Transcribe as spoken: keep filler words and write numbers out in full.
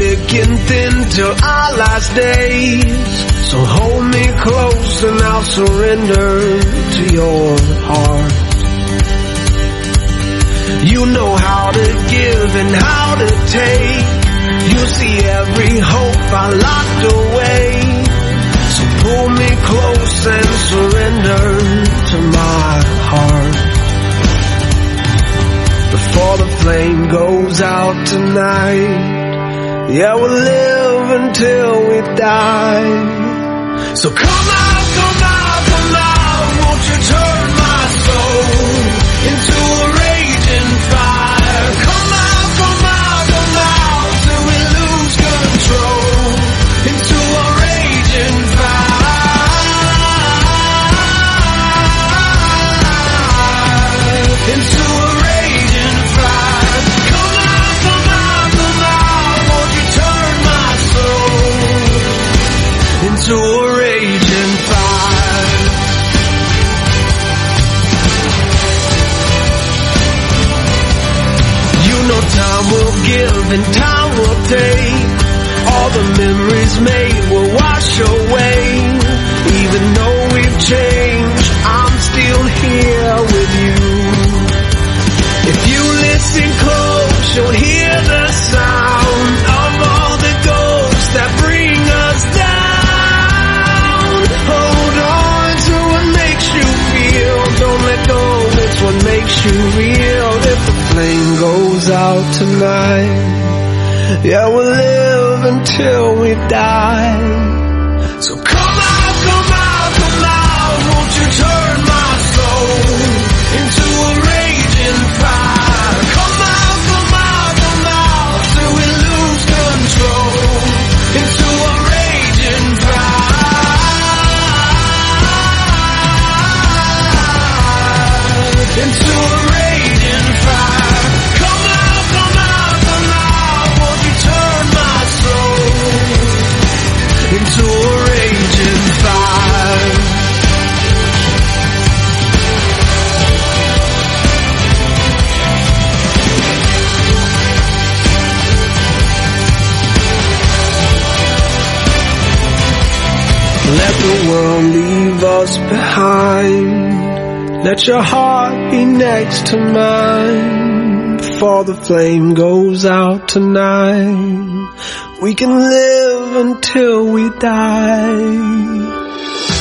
thick and thin till our last days. So hold me close and I'll surrender to your heart. You know how to give and how to take. You see every hope I locked away. So pull me close and surrender to my heart. Before the flame goes out tonight, yeah, we'll live until we die. So come out, come out, come out, won't you turn my soul into a raging fire. Come out, come out, come out, till we lose control into a raging fire. Into a raging fire. Come out, come out, come out, won't you turn my soul into a raging fire. You know time will give and time will take. All the memories made will wash away. Even though we've changed, I'm still here with you. If you listen close, you'll hear the sound of all the ghosts that bring us down. Hold on to what makes you feel. Don't let go, it's what makes you real. If the flame goes out tonight, yeah, we'll live until we die. So come out, come out, come out, won't you turn my soul into a raging fire. Come out, come out, come out, till we lose control into a raging fire. Into a raging fire. Come out, come out, come out, won't you turn my soul into a raging fire. Let the world leave us behind. Let your heart be next to mine. Before the flame goes out tonight, we can live until we die.